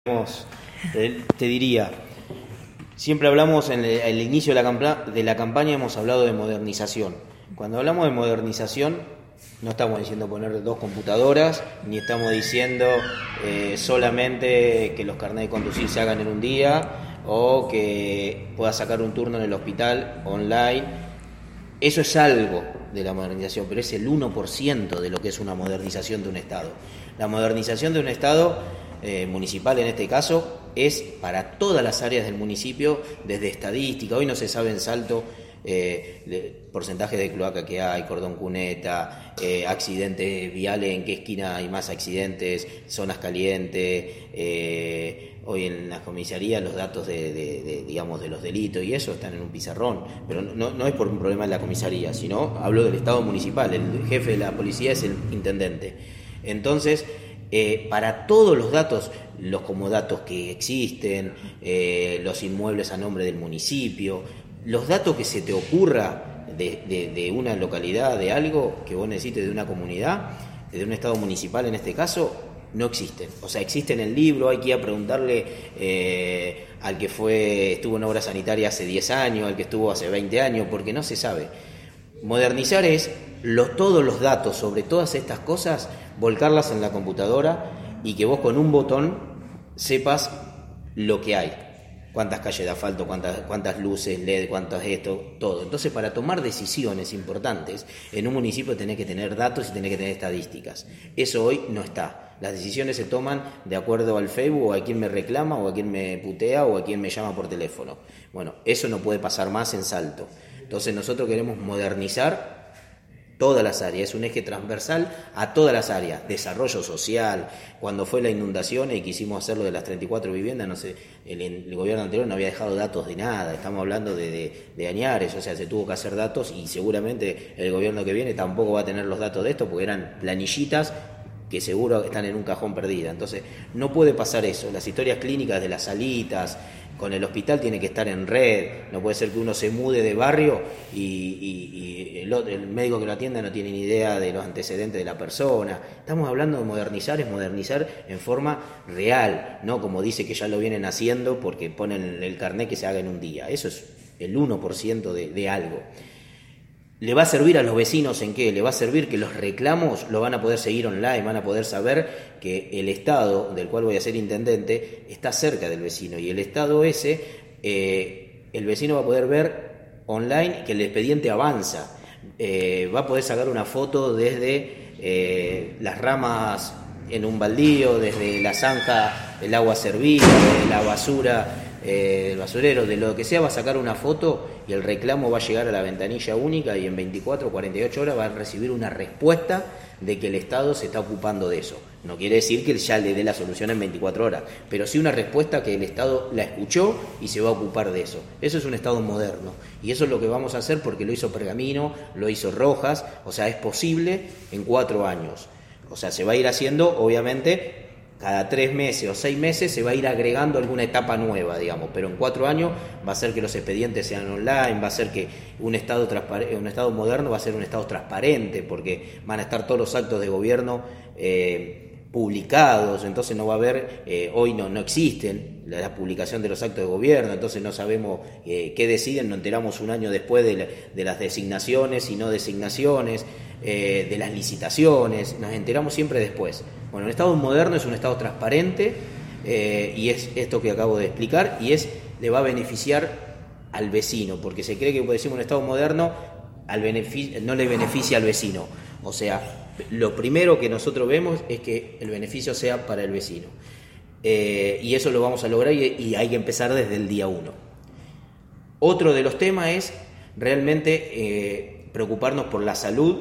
Te diría, siempre hablamos en el inicio de la campaña, hemos hablado de modernización. Cuando hablamos de modernización, no estamos diciendo poner 2 computadoras, ni estamos diciendo solamente que los carnets de conducir se hagan en un día o que puedas sacar un turno en el hospital online. Eso es algo de la modernización, pero es el 1% de lo que es una modernización de un Estado. La modernización de un Estado municipal, en este caso, es para todas las áreas del municipio, desde estadística. Hoy no se sabe en Salto porcentaje de cloaca que hay, cordón cuneta, accidentes viales, en qué esquina hay más accidentes, zonas calientes. Hoy en las comisarías los datos digamos, de los delitos y eso están en un pizarrón, pero no es por un problema de la comisaría, sino hablo del Estado municipal. El jefe de la policía es el intendente. Entonces, para todos los datos, los comodatos que existen, los inmuebles a nombre del municipio, los datos que se te ocurra de una localidad, de algo que vos necesites, de una comunidad, de un Estado municipal en este caso, no existen. O sea, existe en el libro, hay que ir a preguntarle al que estuvo en obra sanitaria hace 10 años, al que estuvo hace 20 años, porque no se sabe. Modernizar es todos los datos sobre todas estas cosas, volcarlas en la computadora y que vos con un botón sepas lo que hay. Cuántas calles de asfalto, cuántas luces LED, cuántas esto, todo. Entonces, para tomar decisiones importantes, en un municipio tenés que tener datos y tenés que tener estadísticas. Eso hoy no está. Las decisiones se toman de acuerdo al Facebook, o a quien me reclama, o a quien me putea, o a quien me llama por teléfono. Bueno, eso no puede pasar más en Salto. Entonces, nosotros queremos modernizar todas las áreas, es un eje transversal a todas las áreas, desarrollo social. Cuando fue la inundación y quisimos hacerlo de las 34 viviendas, no sé, el gobierno anterior no había dejado datos de nada, estamos hablando de añares, o sea, se tuvo que hacer datos y seguramente el gobierno que viene tampoco va a tener los datos de esto porque eran planillitas que seguro están en un cajón perdida. Entonces, no puede pasar eso. Las historias clínicas de las salitas con el hospital tiene que estar en red. No puede ser que uno se mude de barrio y el médico que lo atienda no tiene ni idea de los antecedentes de la persona. Estamos hablando de modernizar, es modernizar en forma real, no como dice que ya lo vienen haciendo porque ponen el carnet que se haga en un día. Eso es el 1% de algo. ¿Le va a servir a los vecinos en qué? Le va a servir que los reclamos lo van a poder seguir online, van a poder saber que el Estado, del cual voy a ser intendente, está cerca del vecino. Y el Estado ese, el vecino va a poder ver online que el expediente avanza. Va a poder sacar una foto desde las ramas en un baldío, desde la zanja, el agua servida, de la basura, el basurero, de lo que sea, va a sacar una foto y el reclamo va a llegar a la ventanilla única y en 24 o 48 horas va a recibir una respuesta de que el Estado se está ocupando de eso. No quiere decir que ya le dé la solución en 24 horas, pero sí una respuesta que el Estado la escuchó y se va a ocupar de eso. Eso es un Estado moderno y eso es lo que vamos a hacer porque lo hizo Pergamino, lo hizo Rojas, o sea, es posible en 4 años. O sea, se va a ir haciendo, obviamente, cada 3 meses o 6 meses se va a ir agregando alguna etapa nueva, digamos, pero en 4 años va a ser que los expedientes sean online, va a ser que un Estado moderno va a ser un Estado transparente, porque van a estar todos los actos de gobierno publicados, entonces no va a haber, hoy no existen la publicación de los actos de gobierno, entonces no sabemos qué deciden, nos enteramos un año después de las designaciones y no designaciones, de las licitaciones, nos enteramos siempre después. Bueno, un Estado moderno es un Estado transparente y es esto que acabo de explicar y le va a beneficiar al vecino, porque se cree que cuando decimos un Estado moderno no le beneficia al vecino. O sea, lo primero que nosotros vemos es que el beneficio sea para el vecino. Y eso lo vamos a lograr y hay que empezar desde el día 1. Otro de los temas es realmente preocuparnos por la salud.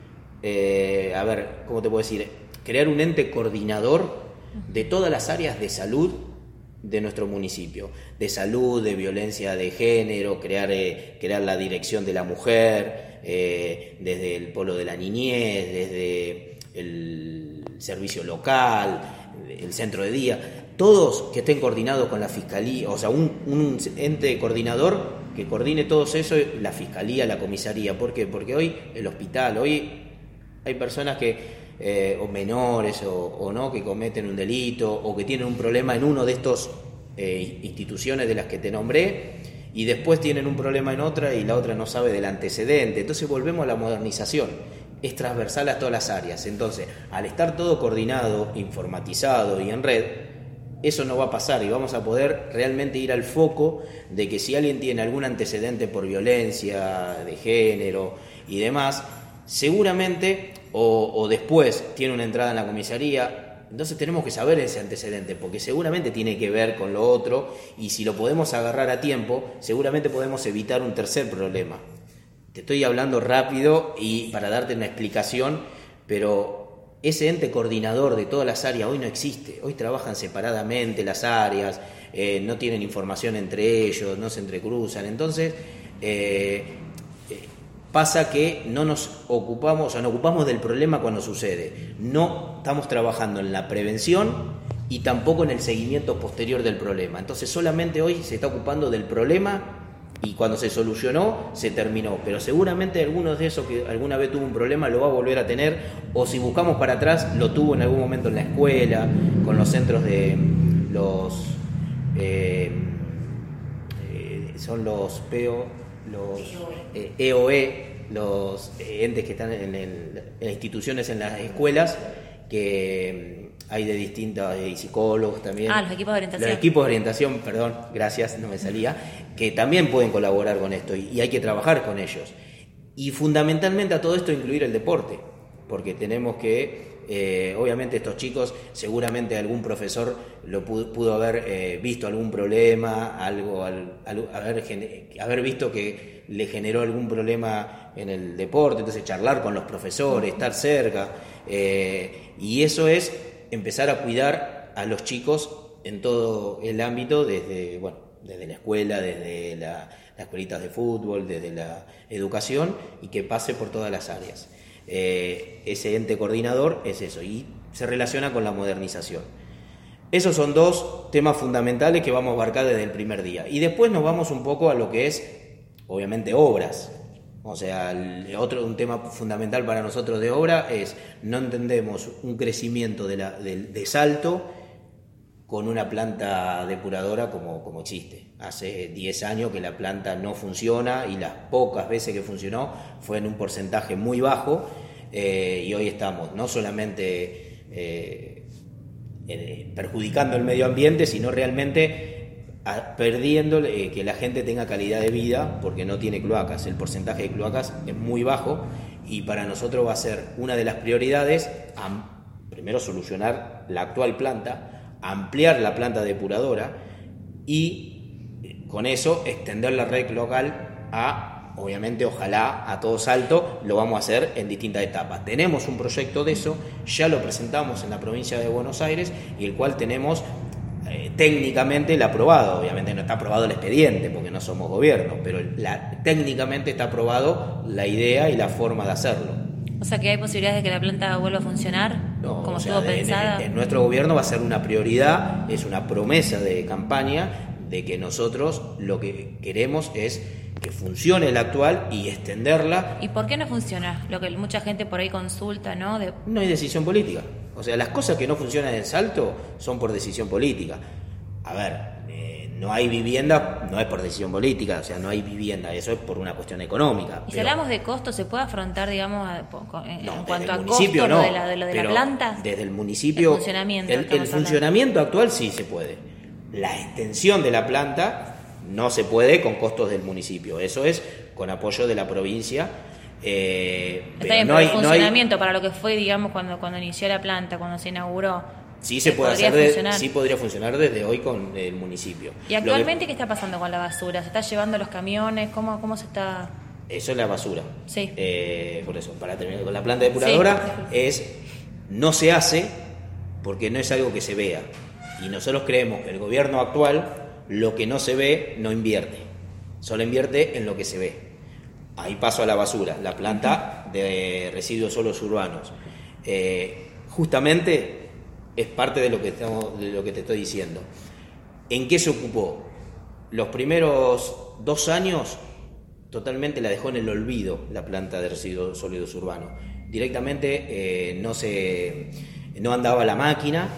A ver, ¿cómo te puedo decir? Crear un ente coordinador de todas las áreas de salud de nuestro municipio, de salud, de violencia de género, crear la dirección de la mujer, desde el polo de la niñez, desde el servicio local, el centro de día, todos que estén coordinados con la fiscalía, o sea, un ente coordinador que coordine todo eso, la fiscalía, la comisaría. ¿Por qué? Porque hoy el hospital, hoy hay personas que o menores o no, que cometen un delito o que tienen un problema en uno de estos instituciones de las que te nombré, y después tienen un problema en otra y la otra no sabe del antecedente. Entonces volvemos a la modernización, es transversal a todas las áreas. Entonces, al estar todo coordinado, informatizado y en red, eso no va a pasar y vamos a poder realmente ir al foco de que si alguien tiene algún antecedente por violencia de género y demás, seguramente o después tiene una entrada en la comisaría. Entonces tenemos que saber ese antecedente, porque seguramente tiene que ver con lo otro, y si lo podemos agarrar a tiempo, seguramente podemos evitar un tercer problema. Te estoy hablando rápido y para darte una explicación, pero ese ente coordinador de todas las áreas hoy no existe. Hoy trabajan separadamente las áreas, no tienen información entre ellos, no se entrecruzan. Entonces, pasa que no nos ocupamos, o sea, nos ocupamos del problema cuando sucede. No estamos trabajando en la prevención y tampoco en el seguimiento posterior del problema. Entonces solamente hoy se está ocupando del problema y cuando se solucionó, se terminó. Pero seguramente algunos de esos que alguna vez tuvo un problema lo va a volver a tener, o si buscamos para atrás, lo tuvo en algún momento en la escuela, con los centros de los... son los PEO, los EOE, los entes que están en instituciones, en las escuelas, que hay de distintas, y psicólogos también. Los equipos de orientación. Los equipos de orientación, perdón, gracias, no me salía, que también pueden colaborar con esto y hay que trabajar con ellos. Y fundamentalmente a todo esto incluir el deporte, porque tenemos que, obviamente estos chicos, seguramente algún profesor lo pudo haber visto algún problema, haber visto que le generó algún problema en el deporte, entonces charlar con los profesores, estar cerca, y eso es empezar a cuidar a los chicos en todo el ámbito, desde la escuela, desde las escuelitas de fútbol, desde la educación, y que pase por todas las áreas. Ese ente coordinador es eso, y se relaciona con la modernización. Esos son dos temas fundamentales que vamos a abarcar desde el primer día. Y después nos vamos un poco a lo que es, obviamente, obras. O sea, un tema fundamental para nosotros de obra es, no entendemos un crecimiento de Salto con una planta depuradora como existe. Hace 10 años que la planta no funciona, y las pocas veces que funcionó fue en un porcentaje muy bajo, y hoy estamos no solamente perjudicando el medio ambiente, sino realmente perdiendo que la gente tenga calidad de vida, porque no tiene cloacas. El porcentaje de cloacas es muy bajo, y para nosotros va a ser una de las prioridades primero solucionar la actual planta, ampliar la planta depuradora y con eso extender la red local obviamente, ojalá a todo Salto. Lo vamos a hacer en distintas etapas. Tenemos un proyecto de eso, ya lo presentamos en la provincia de Buenos Aires, y el cual tenemos técnicamente el aprobado. Obviamente no está aprobado el expediente porque no somos gobierno, pero técnicamente está aprobado la idea y la forma de hacerlo. O sea, que hay posibilidades de que la planta vuelva a funcionar, no, como estuvo pensada. En nuestro gobierno va a ser una prioridad, es una promesa de campaña, de que nosotros lo que queremos es que funcione la actual y extenderla. ¿Y por qué no funciona? Lo que mucha gente por ahí consulta, ¿no? No hay decisión política. O sea, las cosas que no funcionan en Salto son por decisión política. A ver, no hay vivienda, no es por decisión política, o sea, no hay vivienda, eso es por una cuestión económica. Y si hablamos de costos, ¿se puede afrontar, digamos, en cuanto a costos, no, lo de la planta? Desde el municipio, el funcionamiento actual sí se puede. La extensión de la planta no se puede con costos del municipio, eso es con apoyo de la provincia. Está bien, pero el funcionamiento para lo que fue, digamos, cuando inició la planta, cuando se inauguró, sí se puede hacer, sí podría funcionar desde hoy con el municipio. ¿Y actualmente qué está pasando con la basura? ¿Se está llevando los camiones? ¿Cómo se está...? Eso es la basura. Sí. Por eso, para terminar con la planta depuradora, sí. No se hace porque no es algo que se vea. Y nosotros creemos que el gobierno actual, lo que no se ve, no invierte. Solo invierte en lo que se ve. Ahí paso a la basura, la planta de residuos sólidos urbanos. Justamente es parte de lo que te estoy diciendo. ¿En qué se ocupó? Los primeros 2 años totalmente la dejó en el olvido la planta de residuos sólidos urbanos. directamente no andaba la máquina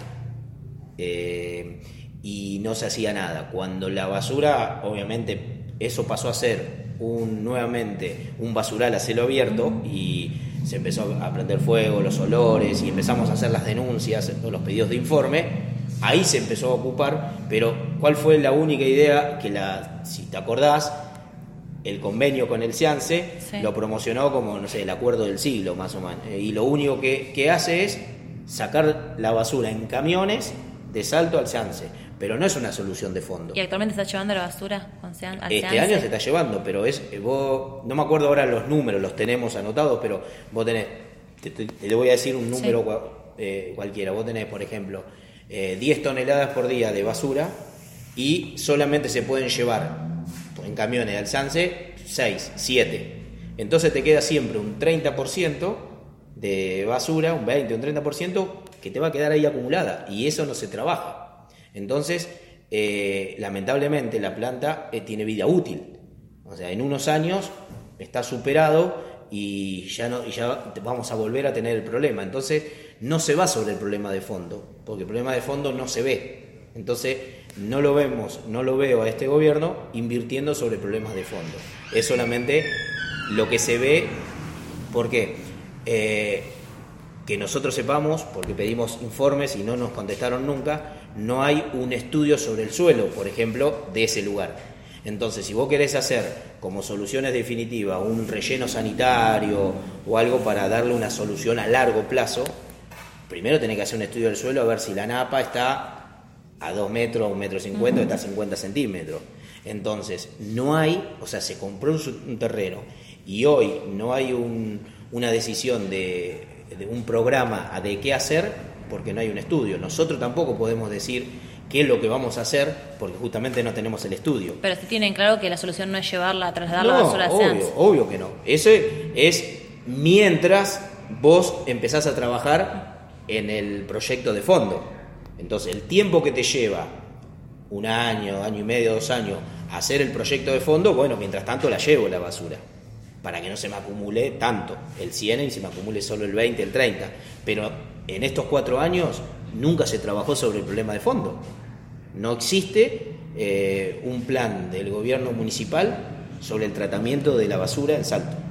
y no se hacía nada. Cuando la basura, obviamente, eso pasó a ser nuevamente un basural a cielo abierto y se empezó a prender fuego, los olores, y empezamos a hacer las denuncias, los pedidos de informe. Ahí se empezó a ocupar, pero ¿cuál fue la única idea? Si te acordás, el convenio con el Ciance lo promocionó como, no sé, el acuerdo del siglo, más o menos. Y lo único que hace es sacar la basura en camiones de Salto al Ciance. Pero no es una solución de fondo. ¿Y actualmente se está llevando la basura al Este año se está llevando, pero vos, no me acuerdo ahora los números, los tenemos anotados, pero vos tenés, te voy a decir un número cualquiera. Vos tenés, por ejemplo, 10 toneladas por día de basura y solamente se pueden llevar en camiones al Ciance 6, 7. Entonces te queda siempre un 30% de basura, un 20, un 30% que te va a quedar ahí acumulada, y eso no se trabaja. Entonces, lamentablemente la planta tiene vida útil. O sea, en unos años está superado y ya vamos a volver a tener el problema. Entonces, no se va sobre el problema de fondo, porque el problema de fondo no se ve. Entonces, no lo veo a este gobierno invirtiendo sobre problemas de fondo. Es solamente lo que se ve. ¿Por qué? Que nosotros sepamos, porque pedimos informes y no nos contestaron nunca, no hay un estudio sobre el suelo, por ejemplo, de ese lugar. Entonces, si vos querés hacer como soluciones definitivas un relleno sanitario o algo para darle una solución a largo plazo, primero tenés que hacer un estudio del suelo a ver si la napa está a 2 metros, 1,50 metros, está a 50 centímetros. Entonces, no hay, o sea, se compró un terreno y hoy no hay una decisión de un programa de qué hacer, porque no hay un estudio. Nosotros tampoco podemos decir qué es lo que vamos a hacer, porque justamente no tenemos el estudio. Pero si tienen claro que la solución no es trasladar la basura a Ciance. Obvio que no. Ese es mientras vos empezás a trabajar en el proyecto de fondo. Entonces, el tiempo que te lleva, 1 año, año y medio, 2 años, hacer el proyecto de fondo, bueno, mientras tanto la llevo la basura, para que no se me acumule tanto el 100 y se me acumule solo el 20, el 30. Pero en estos 4 años nunca se trabajó sobre el problema de fondo. No existe un plan del gobierno municipal sobre el tratamiento de la basura en Salto.